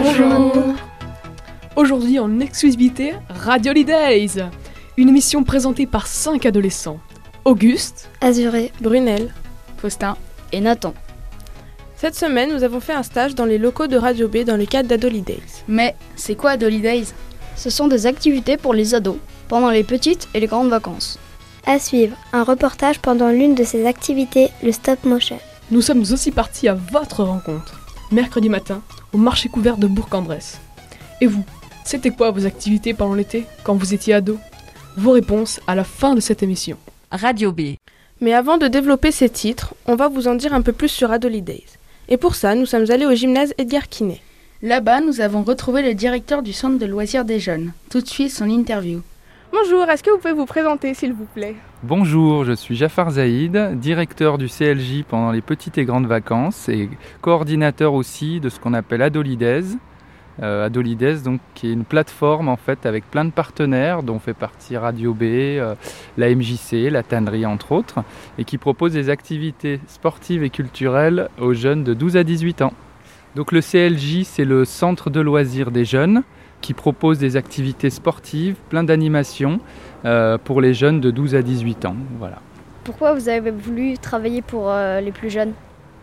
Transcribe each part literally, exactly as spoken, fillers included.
Bonjour. Aujourd'hui en exclusivité, Radio Holidays, une émission présentée par cinq adolescents. Auguste, Azuré, Brunel, Faustin et Nathan. Cette semaine, nous avons fait un stage dans les locaux de Radio B dans le cadre d'Adolidays. Mais c'est quoi Adolidays ? Ce sont des activités pour les ados, pendant les petites et les grandes vacances. À suivre, un reportage pendant l'une de ces activités, le stop motion. Nous sommes aussi partis à votre rencontre, mercredi matin, au marché couvert de Bourg-en-Bresse. Et vous, c'était quoi vos activités pendant l'été, quand vous étiez ado ? Vos réponses à la fin de cette émission. Radio B. Mais avant de développer ces titres, on va vous en dire un peu plus sur Adolidays. Et pour ça, nous sommes allés au gymnase Edgar Quinet. Là-bas, nous avons retrouvé le directeur du centre de loisirs des jeunes. Tout de suite, son interview. Bonjour, est-ce que vous pouvez vous présenter s'il vous plaît ? Bonjour, je suis Jafar Zaïd, directeur du C L J pendant les petites et grandes vacances et coordinateur aussi de ce qu'on appelle Adolidays. Euh, Adolidays, donc, qui est une plateforme en fait avec plein de partenaires dont fait partie Radio B, euh, la M J C, la tannerie entre autres, et qui propose des activités sportives et culturelles aux jeunes de douze à dix-huit ans. Donc le C L J, c'est le centre de loisirs des jeunes qui propose des activités sportives, plein d'animations euh, pour les jeunes de douze à dix-huit ans. Voilà. Pourquoi vous avez voulu travailler pour euh, les plus jeunes ?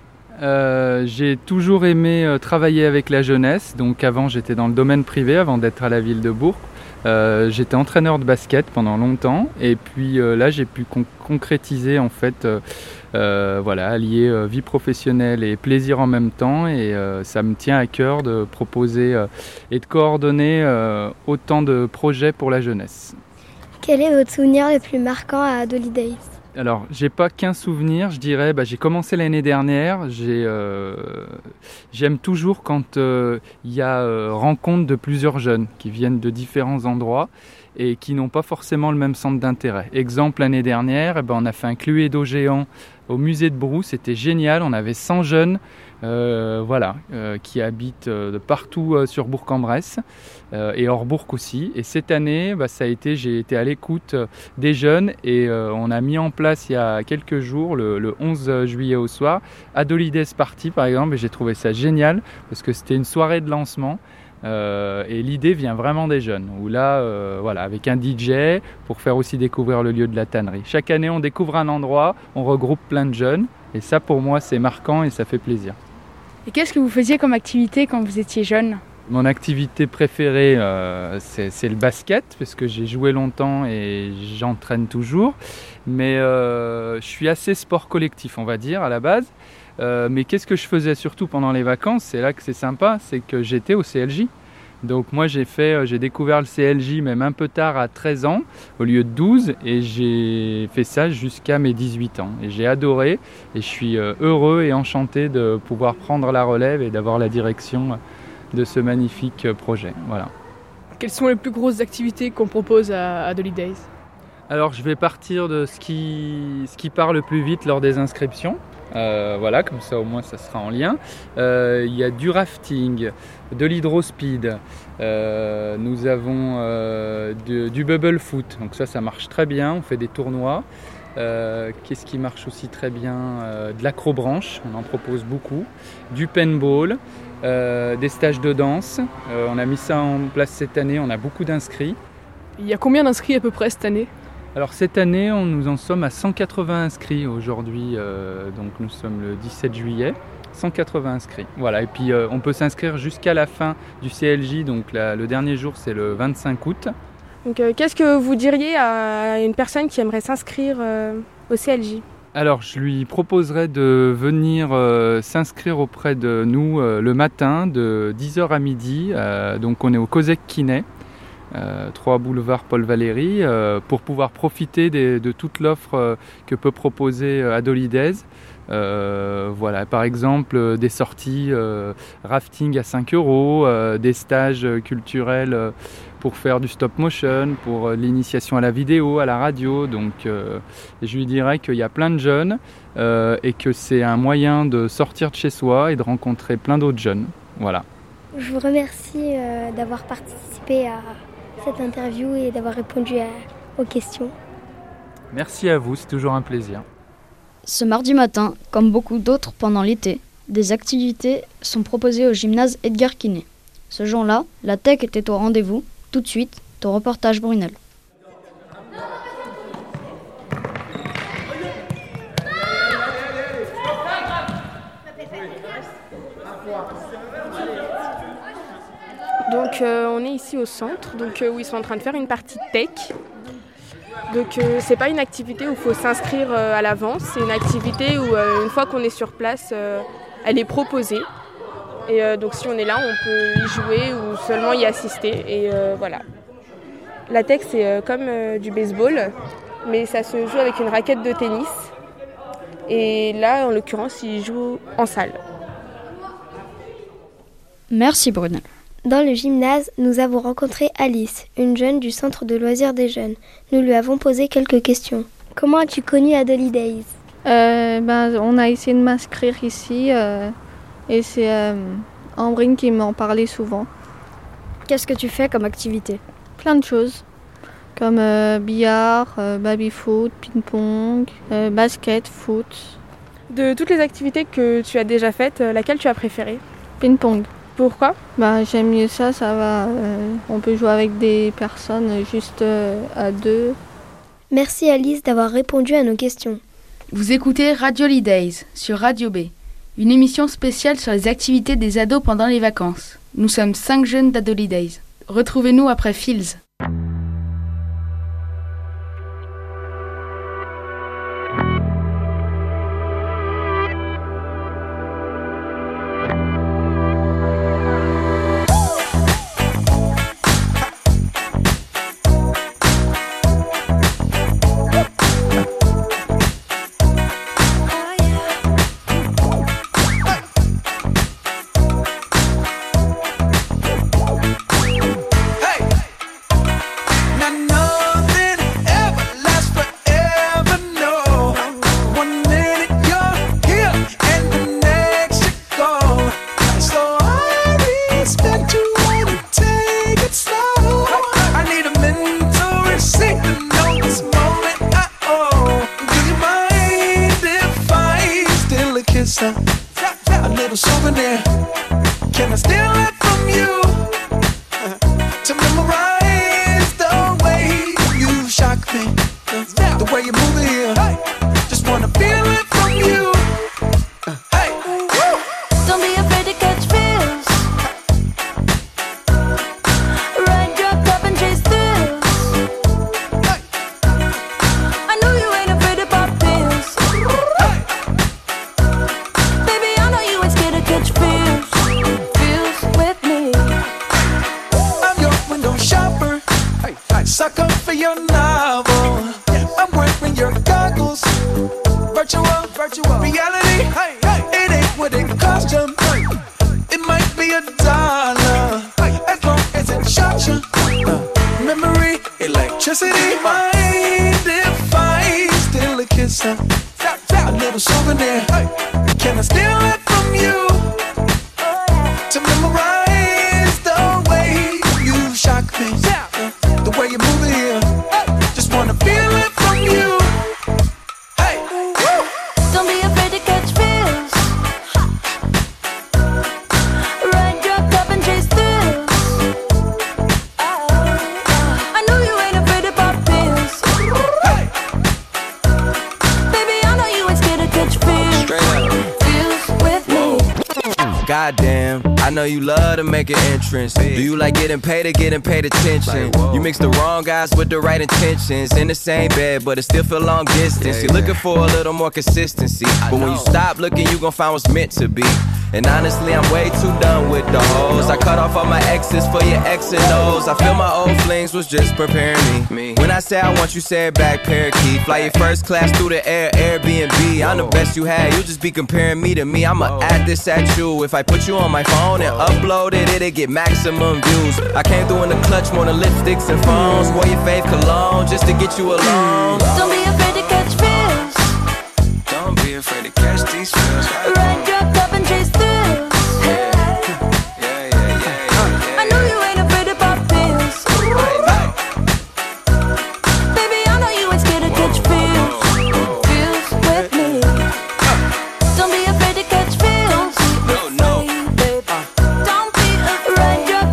Euh, j'ai toujours aimé euh, travailler avec la jeunesse. Donc avant, j'étais dans le domaine privé avant d'être à la ville de Bourg. Euh, j'étais entraîneur de basket pendant longtemps et puis euh, là, j'ai pu con- concrétiser en fait, euh, euh, voilà, allier euh, vie professionnelle et plaisir en même temps. Et euh, ça me tient à cœur de proposer euh, et de coordonner euh, autant de projets pour la jeunesse. Quel est votre souvenir le plus marquant à Adolidays ? Alors, j'ai pas qu'un souvenir, je dirais, bah, j'ai commencé l'année dernière, j'ai, euh, j'aime toujours quand il euh, y a euh, rencontre de plusieurs jeunes qui viennent de différents endroits et qui n'ont pas forcément le même centre d'intérêt. Exemple, l'année dernière, eh ben, on a fait un Cluedo géant au musée de Brou, c'était génial, on avait cent jeunes euh, voilà, euh, qui habitent euh, de partout euh, sur Bourg-en-Bresse euh, et hors Bourg aussi. Et cette année, bah, ça a été, j'ai été à l'écoute euh, des jeunes et euh, on a mis en place il y a quelques jours, le, le onze juillet au soir, Adolidays Party par exemple, et j'ai trouvé ça génial parce que c'était une soirée de lancement. Euh, et l'idée vient vraiment des jeunes, où là, euh, voilà, avec un D J, pour faire aussi découvrir le lieu de la tannerie. Chaque année, on découvre un endroit, on regroupe plein de jeunes, et ça, pour moi, c'est marquant et ça fait plaisir. Et qu'est-ce que vous faisiez comme activité quand vous étiez jeune ? Mon activité préférée, euh, c'est, c'est le basket, parce que j'ai joué longtemps et j'entraîne toujours. Mais euh, je suis assez sport collectif, on va dire, à la base. Euh, mais qu'est-ce que je faisais surtout pendant les vacances ? C'est là que c'est sympa, c'est que j'étais au C L J. Donc moi j'ai fait, j'ai découvert le C L J même un peu tard à treize ans au lieu de douze et j'ai fait ça jusqu'à mes dix-huit ans. Et j'ai adoré et je suis heureux et enchanté de pouvoir prendre la relève et d'avoir la direction de ce magnifique projet. Voilà. Quelles sont les plus grosses activités qu'on propose à Adolidays ? Alors je vais partir de ce qui, ce qui part le plus vite lors des inscriptions. Euh, voilà, comme ça au moins ça sera en lien. Euh, il y a du rafting, de l'hydrospeed, euh, nous avons euh, de, du bubble foot, donc ça ça marche très bien, on fait des tournois. Euh, qu'est-ce qui marche aussi très bien ? euh, De l'acrobranche, on en propose beaucoup, du paintball, euh, des stages de danse, euh, on a mis ça en place cette année, on a beaucoup d'inscrits. Il y a combien d'inscrits à peu près cette année ? Alors cette année, on, nous en sommes à cent quatre-vingts inscrits aujourd'hui, euh, donc nous sommes le dix-sept juillet, cent quatre-vingts inscrits. Voilà, et puis euh, on peut s'inscrire jusqu'à la fin du C L J, donc la, le dernier jour c'est le vingt-cinq août. Donc euh, qu'est-ce que vous diriez à une personne qui aimerait s'inscrire euh, au C L J ? Alors je lui proposerais de venir euh, s'inscrire auprès de nous euh, le matin de dix heures à midi, euh, donc on est au COSEC Quinet. Euh, trois boulevard Paul Valéry, euh, pour pouvoir profiter des, de toute l'offre euh, que peut proposer euh, Adolidays. Euh, voilà, par exemple, euh, des sorties euh, rafting à cinq euros, euh, des stages culturels euh, pour faire du stop motion, pour euh, l'initiation à la vidéo, à la radio. Donc, euh, je lui dirais qu'il y a plein de jeunes euh, et que c'est un moyen de sortir de chez soi et de rencontrer plein d'autres jeunes. Voilà. Je vous remercie euh, d'avoir participé à cette interview et d'avoir répondu à, aux questions. Merci à vous, c'est toujours un plaisir. Ce mardi matin, comme beaucoup d'autres pendant l'été, des activités sont proposées au gymnase Edgar Quinet. Ce jour-là, la tech était au rendez-vous. Tout de suite, ton reportage Brunel. Donc euh, on est ici au centre, donc, euh, où ils sont en train de faire une partie tech. Donc euh, c'est pas une activité où il faut s'inscrire euh, à l'avance, c'est une activité où euh, une fois qu'on est sur place, euh, elle est proposée. Et euh, donc si on est là, on peut y jouer ou seulement y assister. Et euh, voilà. La tech c'est euh, comme euh, du baseball, mais ça se joue avec une raquette de tennis. Et là, en l'occurrence, ils jouent en salle. Merci Brunel. Dans le gymnase, nous avons rencontré Alice, une jeune du centre de loisirs des jeunes. Nous lui avons posé quelques questions. Comment as-tu connu Adolidays ? euh, ben, On a essayé de m'inscrire ici euh, et c'est euh, Ambrine qui m'en parlait souvent. Qu'est-ce que tu fais comme activité ? Plein de choses, comme euh, billard, euh, baby-foot, ping-pong, euh, basket, foot. De toutes les activités que tu as déjà faites, laquelle tu as préférée ? Ping-pong. Pourquoi ? Bah, j'aime mieux ça, ça va. Euh, on peut jouer avec des personnes juste euh, à deux. Merci Alice d'avoir répondu à nos questions. Vous écoutez Radio Holidays sur Radio B, une émission spéciale sur les activités des ados pendant les vacances. Nous sommes cinq jeunes d'Adolidays. Retrouvez-nous après Fields. A little souvenir. Can I steal it from you? Uh, to memorize the way you shock me, the, the way you move it here. Hey. Just wanna feel it from you. Uh, hey. Woo. Don't be afraid to catch feels. Ride your cup and chase thrills. Hey. I know you ain't afraid to pop pills. Hey. Baby, I know you ain't scared to catch feels. Feels with me. I'm your window shopper. Hey. Hey. Sucker for your novel. Yeah. I'm wearing your goggles. Virtual, virtual reality. Hey. Hey. It ain't what it cost you. Hey. It might be a dollar. Hey. As long as it shot you. Uh, memory, electricity. Mind if I steal a kiss? Uh, a little souvenir. Hey. Can I steal it from you? To memorize the way you shock me. Uh, the way you move it here. Just wanna feel it from you. Hey. Woo. Don't be afraid to catch feels. Ride your cup and chase thrills. I know you ain't afraid to pop pills. Hey. Baby, I know you ain't scared to catch feels. Straight up. Feels with me. Goddamn, I know you love to make an entrance. Do you like getting paid or getting paid attention? You mix the wrong guys with the right intentions. In the same bed, but it still feel long distance. You're looking for a little more consistency. But when you stop looking, you gon' find what's meant to be. And honestly, I'm way too done with the hoes. I cut off all my exes for your X and O's. I feel my old flings was just preparing me. When I say I want you, say it back, parakeet. Fly your first class through the air, Airbnb. I'm the best you had, you just be comparing me to me. I'ma add this at you. If I put you on my phone and upload it, it'll get maximum views. I came through in the clutch, more than lipsticks and phones. Wore your fave cologne just to get you alone. Don't be afraid to catch feels. Don't be afraid to catch these feels. Ride your cup and chase thrills. I know you ain't afraid to pop pills. Baby, I know you ain't scared to catch feels. Feels with me. Don't be afraid to catch feels. No, no. Don't be afraid. Ride your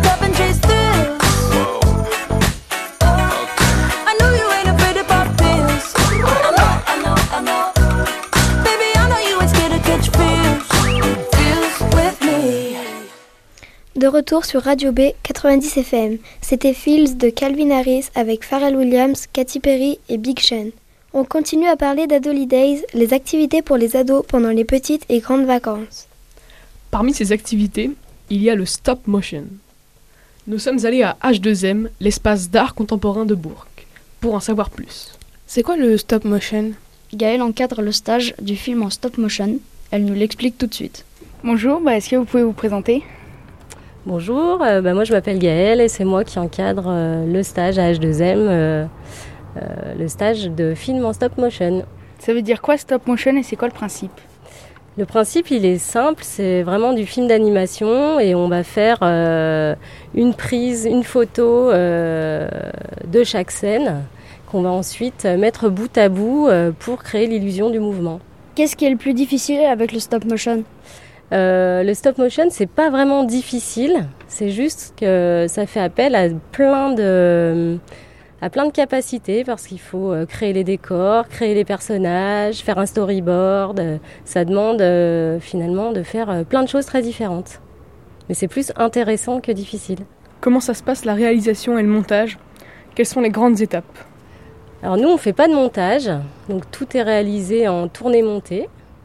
De retour sur Radio B quatre-vingt-dix F M, c'était Fields de Calvin Harris avec Pharrell Williams, Katy Perry et Big Sean. On continue à parler d'Adolidays, les activités pour les ados pendant les petites et grandes vacances. Parmi ces activités, il y a le stop motion. Nous sommes allés à H deux M, l'espace d'art contemporain de Bourg, pour en savoir plus. C'est quoi le stop motion ? Gaëlle encadre le stage du film en stop motion. Elle nous l'explique tout de suite. Bonjour, bah, est-ce que vous pouvez vous présenter ? Bonjour, euh, bah, moi je m'appelle Gaëlle et c'est moi qui encadre euh, le stage à H deux M, euh, euh, le stage de film en stop motion. Ça veut dire quoi stop motion et c'est quoi le principe ? Le principe il est simple, c'est vraiment du film d'animation et on va faire euh, une prise, une photo euh, de chaque scène qu'on va ensuite mettre bout à bout euh, pour créer l'illusion du mouvement. Qu'est-ce qui est le plus difficile avec le stop motion ? Euh, le stop motion, c'est pas vraiment difficile, c'est juste que ça fait appel à plein de, à plein de capacités parce qu'il faut créer les décors, créer les personnages, faire un storyboard. Ça demande euh, finalement de faire plein de choses très différentes. Mais c'est plus intéressant que difficile. Comment ça se passe la réalisation et le montage ? Quelles sont les grandes étapes ? Alors nous, on fait pas de montage, donc tout est réalisé en tournée-montée.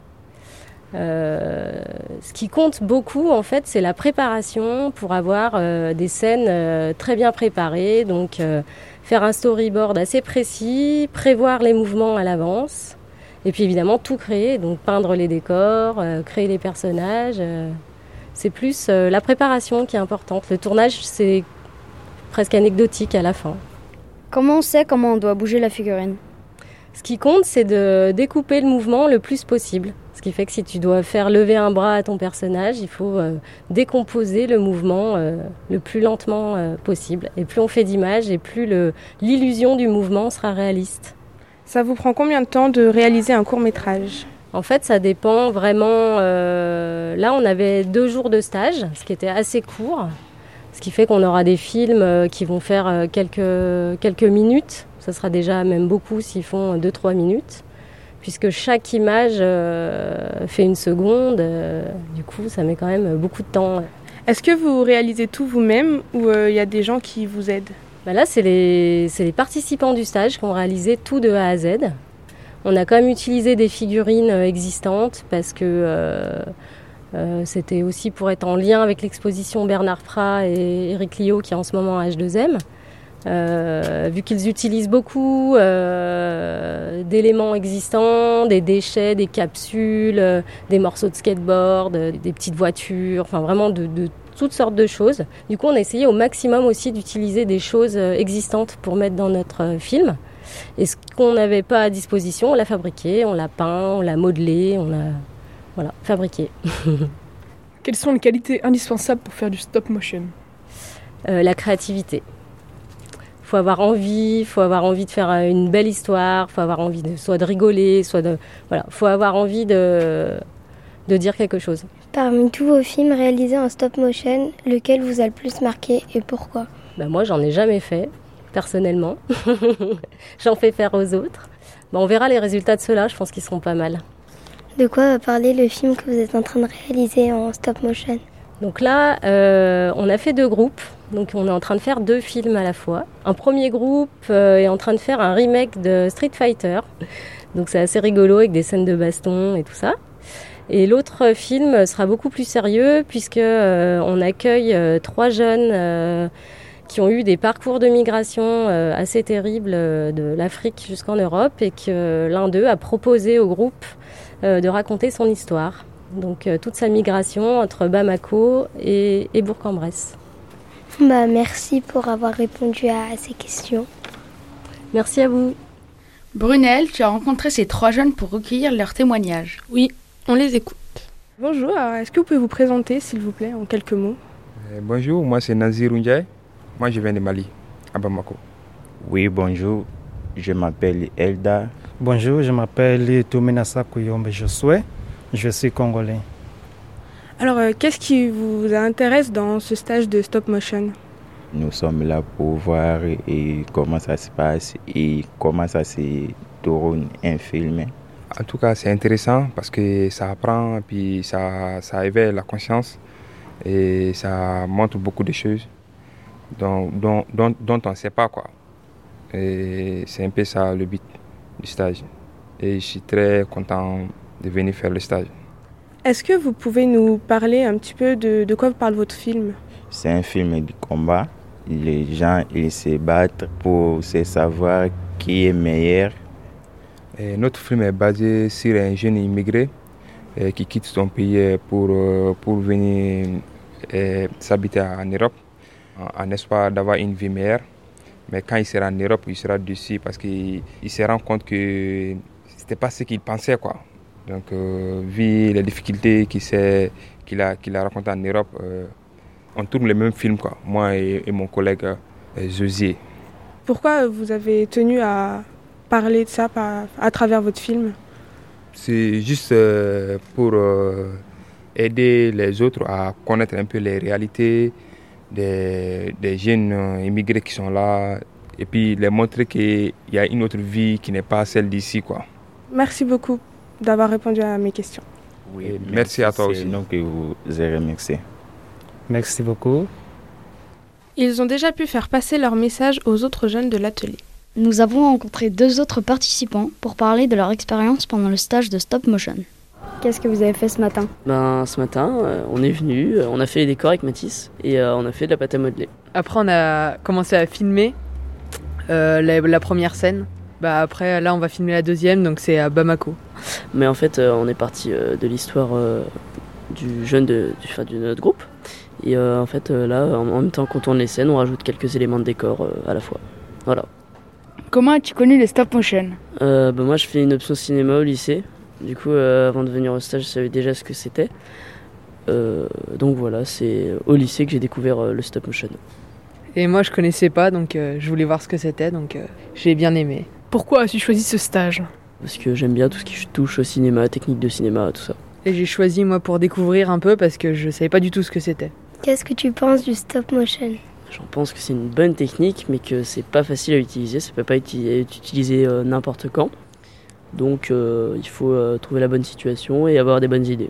Euh, ce qui compte beaucoup en fait c'est la préparation pour avoir euh, des scènes euh, très bien préparées, donc euh, faire un storyboard assez précis, prévoir les mouvements à l'avance et puis évidemment tout créer, donc peindre les décors, euh, créer les personnages, euh, c'est plus euh, la préparation qui est importante. Le tournage c'est presque anecdotique à la fin. Comment on sait comment on doit bouger la figurine ? Ce qui compte c'est de découper le mouvement le plus possible. Ce qui fait que si tu dois faire lever un bras à ton personnage, il faut euh, décomposer le mouvement euh, le plus lentement euh, possible. Et plus on fait d'images, et plus le, l'illusion du mouvement sera réaliste. Ça vous prend combien de temps de réaliser un court-métrage ? En fait, ça dépend vraiment... Euh, là, on avait deux jours de stage, ce qui était assez court. Ce qui fait qu'on aura des films euh, qui vont faire euh, quelques, quelques minutes. Ça sera déjà même beaucoup s'ils font deux trois minutes. Puisque chaque image euh, fait une seconde, euh, du coup ça met quand même beaucoup de temps. Est-ce que vous réalisez tout vous-même ou il euh, y a des gens qui vous aident ? Bah là c'est les, c'est les participants du stage qui ont réalisé tout de A à Z. On a quand même utilisé des figurines existantes parce que euh, euh, c'était aussi pour être en lien avec l'exposition Bernard Prat et Éric Liot qui est en ce moment à H deux M. Euh, vu qu'ils utilisent beaucoup euh, d'éléments existants, des déchets, des capsules, euh, des morceaux de skateboard, euh, des petites voitures, enfin vraiment de, de toutes sortes de choses. Du coup, on a essayé au maximum aussi d'utiliser des choses existantes pour mettre dans notre euh, film. Et ce qu'on n'avait pas à disposition, on l'a fabriqué, on l'a peint, on l'a modelé, on l'a voilà, fabriqué. Quelles sont les qualités indispensables pour faire du stop motion ? euh, La créativité. Il faut avoir envie, il faut avoir envie de faire une belle histoire, il faut avoir envie de, soit de rigoler, soit de... Voilà, il faut avoir envie de, de dire quelque chose. Parmi tous vos films réalisés en stop motion, lequel vous a le plus marqué et pourquoi ? Ben moi, j'en ai jamais fait, personnellement. J'en fais faire aux autres. Ben, on verra les résultats de ceux-là, je pense qu'ils seront pas mal. De quoi va parler le film que vous êtes en train de réaliser en stop motion ? Donc là, euh, on a fait deux groupes. Donc on est en train de faire deux films à la fois. Un premier groupe euh, est en train de faire un remake de Street Fighter. Donc c'est assez rigolo avec des scènes de baston et tout ça. Et l'autre film sera beaucoup plus sérieux puisque euh, on accueille euh, trois jeunes euh, qui ont eu des parcours de migration euh, assez terribles euh, de l'Afrique jusqu'en Europe et que l'un d'eux a proposé au groupe euh, de raconter son histoire. Donc euh, toute sa migration entre Bamako et, et Bourg-en-Bresse. Bah, merci pour avoir répondu à, à ces questions. Merci à vous. Brunel, tu as rencontré ces trois jeunes pour recueillir leurs témoignages. Oui, on les écoute. Bonjour, alors, est-ce que vous pouvez vous présenter s'il vous plaît en quelques mots ? euh, Bonjour, moi c'est Nazir Ndiaye. Moi je viens de Mali, à Bamako. Oui, bonjour, je m'appelle Elda. Bonjour, je m'appelle Tomenasa Kouyombe Josué. Je suis congolais. Alors, euh, qu'est-ce qui vous intéresse dans ce stage de stop motion ? Nous sommes là pour voir et comment ça se passe et comment ça se tourne un film. En tout cas, c'est intéressant parce que ça apprend et puis ça, ça éveille la conscience Et ça montre beaucoup de choses dont, dont, dont, dont on ne sait pas, quoi. Et c'est un peu ça le but du stage. Et je suis très content de venir faire le stage. Est-ce que vous pouvez nous parler un petit peu de, de quoi parle votre film? C'est un film de combat. Les gens ils se battent pour se savoir qui est meilleur. Et notre film est basé sur un jeune immigré euh, qui quitte son pays pour, euh, pour venir euh, s'habiter en Europe en, en espoir d'avoir une vie meilleure. Mais quand il sera en Europe, il sera déçu parce qu'il il se rend compte que ce n'était pas ce qu'il pensait, quoi. Donc, euh, vu les difficultés qu'il, qu'il, a, qu'il a rencontrées en Europe, euh, on tourne le même film, quoi, moi et, et mon collègue euh, Josier. Pourquoi vous avez tenu à parler de ça par, à travers votre film? C'est juste euh, pour euh, aider les autres à connaître un peu les réalités des, des jeunes euh, immigrés qui sont là et puis les montrer qu'il y a une autre vie qui n'est pas celle d'ici, quoi. Merci beaucoup d'avoir répondu à mes questions. Oui, merci, merci à toi aussi. C'est nous que vous avez remercié. Merci beaucoup. Ils ont déjà pu faire passer leur message aux autres jeunes de l'atelier. Nous avons rencontré deux autres participants pour parler de leur expérience pendant le stage de stop motion. Qu'est-ce que vous avez fait ce matin? Ben, ce matin, euh, on est venu, euh, on a fait les décors avec Mathis et euh, on a fait de la pâte à modeler. Après, on a commencé à filmer euh, la, la première scène. Bah, après, là, on va filmer la deuxième, donc c'est à Bamako. Mais en fait, euh, on est parti euh, de l'histoire euh, du jeune de, du, enfin, de notre groupe. Et euh, en fait, euh, là, en, en même temps qu'on tourne les scènes, on rajoute quelques éléments de décor euh, à la fois. Voilà. Comment as-tu connu le stop motion? euh, bah, Moi, je fais une option cinéma au lycée. Du coup, euh, avant de venir au stage, je savais déjà ce que c'était. Euh, donc voilà, c'est au lycée que j'ai découvert euh, le stop motion. Et moi, je connaissais pas, donc euh, je voulais voir ce que c'était, donc euh, j'ai bien aimé. Pourquoi as-tu choisi ce stage? Parce que j'aime bien tout ce qui touche au cinéma, technique de cinéma, tout ça. Et j'ai choisi, moi, pour découvrir un peu, parce que je savais pas du tout ce que c'était. Qu'est-ce que tu penses du stop motion? J'en pense que c'est une bonne technique, mais que c'est pas facile à utiliser. Ça peut pas être utilisé euh, n'importe quand. Donc euh, il faut euh, trouver la bonne situation et avoir des bonnes idées.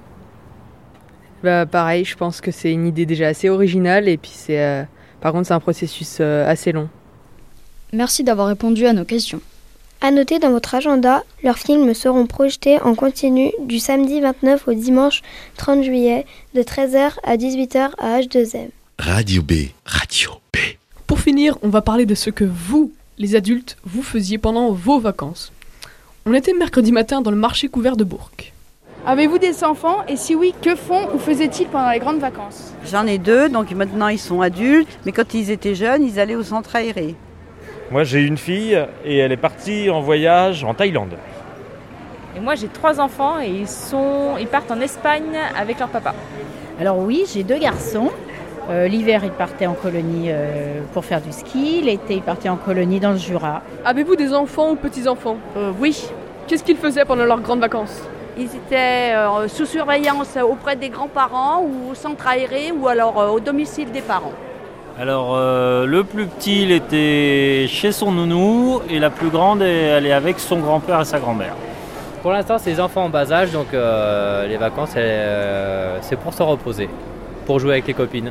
Bah pareil, je pense que c'est une idée déjà assez originale et puis c'est, euh, par contre c'est un processus euh, assez long. Merci d'avoir répondu à nos questions. À noter dans votre agenda, leurs films seront projetés en continu du samedi vingt-neuf au dimanche trente juillet de treize heures à dix-huit heures à H deux M. Radio B, Radio B. Pour finir, on va parler de ce que vous, les adultes, vous faisiez pendant vos vacances. On était mercredi matin dans le marché couvert de Bourg. Avez-vous des enfants? Et si oui, que font ou faisaient-ils pendant les grandes vacances? J'en ai deux, donc maintenant ils sont adultes. Mais quand ils étaient jeunes, ils allaient au centre aéré. Moi j'ai une fille et elle est partie en voyage en Thaïlande. Et moi j'ai trois enfants et ils, sont, ils partent en Espagne avec leur papa. Alors oui, j'ai deux garçons. Euh, l'hiver, ils partaient en colonie euh, pour faire du ski. L'été, ils partaient en colonie dans le Jura. Avez-vous des enfants ou petits-enfants? euh, Oui. Qu'est-ce qu'ils faisaient pendant leurs grandes vacances? Ils étaient euh, sous surveillance auprès des grands-parents ou au centre aéré ou alors euh, au domicile des parents. Alors euh, le plus petit, il était chez son nounou et la plus grande, elle est avec son grand-père et sa grand-mère. Pour l'instant, c'est les enfants en bas âge, donc euh, les vacances, euh, c'est pour se reposer, pour jouer avec les copines.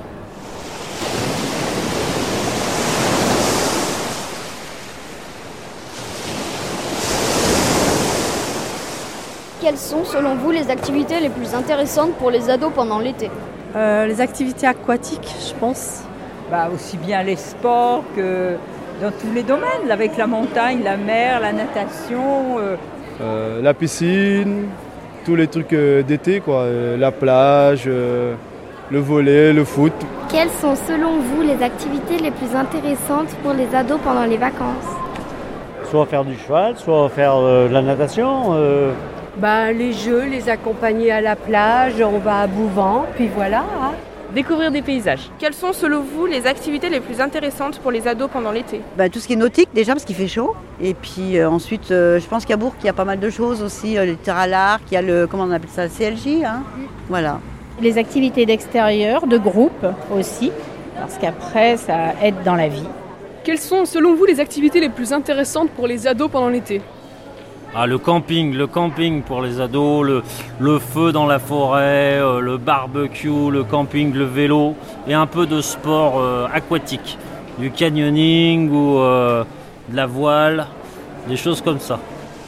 Quelles sont, selon vous, les activités les plus intéressantes pour les ados pendant l'été? euh, Les activités aquatiques, je pense. Bah, aussi bien les sports que dans tous les domaines, avec la montagne, la mer, la natation. Euh... Euh, la piscine, tous les trucs euh, d'été, quoi. Euh, la plage, euh, le volley, le foot. Quelles sont, selon vous, les activités les plus intéressantes pour les ados pendant les vacances? Soit faire du cheval, soit faire euh, de la natation. Euh... Bah, les jeux, les accompagner à la plage, on va à Bouvant, puis voilà. Hein. Découvrir des paysages. Quelles sont selon vous les activités les plus intéressantes pour les ados pendant l'été? Bah, tout ce qui est nautique déjà parce qu'il fait chaud. Et puis euh, ensuite, euh, je pense qu'à Bourg, il y a pas mal de choses aussi. Euh, le tir à l'arc, il y a le, comment on appelle ça, C L J. Hein mmh. Voilà. Les activités d'extérieur, de groupe aussi, parce qu'après, ça aide dans la vie. Quelles sont selon vous les activités les plus intéressantes pour les ados pendant l'été? Ah, le camping, le camping pour les ados, le, le feu dans la forêt, euh, le barbecue, le camping, le vélo et un peu de sport euh, aquatique, du canyoning ou euh, de la voile, des choses comme ça.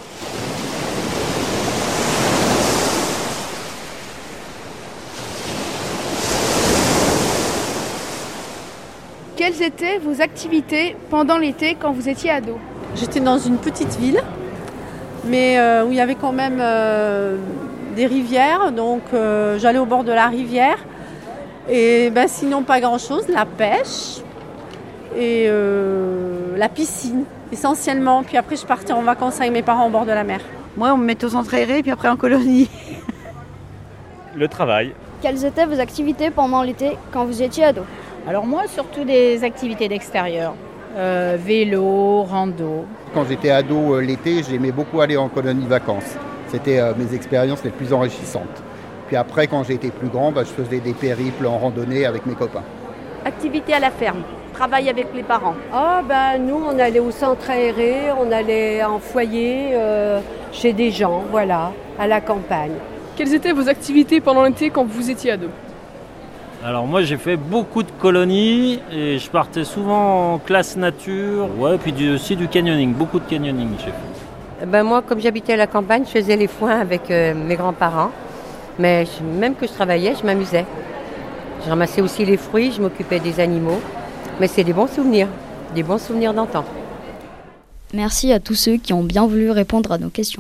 Quelles étaient vos activités pendant l'été quand vous étiez ado? J'étais dans une petite ville, mais euh, où il y avait quand même euh, des rivières, donc euh, j'allais au bord de la rivière. Et ben, sinon pas grand-chose, la pêche et euh, la piscine essentiellement. Puis après je partais en vacances avec mes parents au bord de la mer. Moi on me mettait au centre aéré puis après en colonie. Le travail. Quelles étaient vos activités pendant l'été quand vous étiez ado? Alors moi, surtout des activités d'extérieur, euh, vélo, rando. Quand j'étais ado euh, l'été, j'aimais beaucoup aller en colonie de vacances. C'était euh, mes expériences les plus enrichissantes. Puis après, quand j'ai été plus grand, bah, je faisais des périples en randonnée avec mes copains. Activité à la ferme, travail avec les parents. Ah ben nous, on allait au centre aéré, on allait en foyer euh, chez des gens, voilà, à la campagne. Quelles étaient vos activités pendant l'été quand vous étiez ado? Alors moi j'ai fait beaucoup de colonies et je partais souvent en classe nature, ouais, puis du, aussi du canyoning, beaucoup de canyoning j'ai fait. Ben moi, comme j'habitais à la campagne, je faisais les foins avec euh, mes grands-parents. Mais je, même que je travaillais, je m'amusais. Je ramassais aussi les fruits, je m'occupais des animaux. Mais c'est des bons souvenirs, des bons souvenirs d'antan. Merci à tous ceux qui ont bien voulu répondre à nos questions.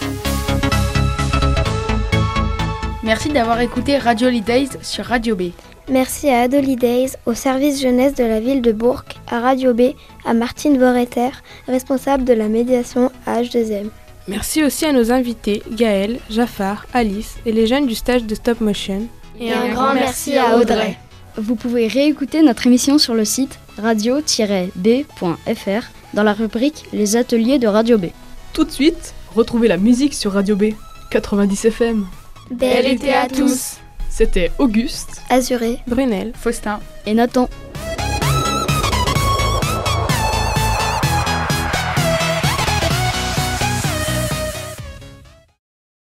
Merci d'avoir écouté Radio Holidays sur Radio B. Merci à Adolidays, au service jeunesse de la ville de Bourg, à Radio B, à Martine Voreter, responsable de la médiation à H deux M. Merci aussi à nos invités, Gaël, Jafar, Alice et les jeunes du stage de Stop Motion. Et un grand merci à Audrey. Vous pouvez réécouter notre émission sur le site radio tiret b point f r dans la rubrique Les ateliers de Radio B. Tout de suite, retrouvez la musique sur Radio B, quatre-vingt-dix F M. Bel été à tous. C'était Auguste, Azuré, Brunel, Faustin et Nathan.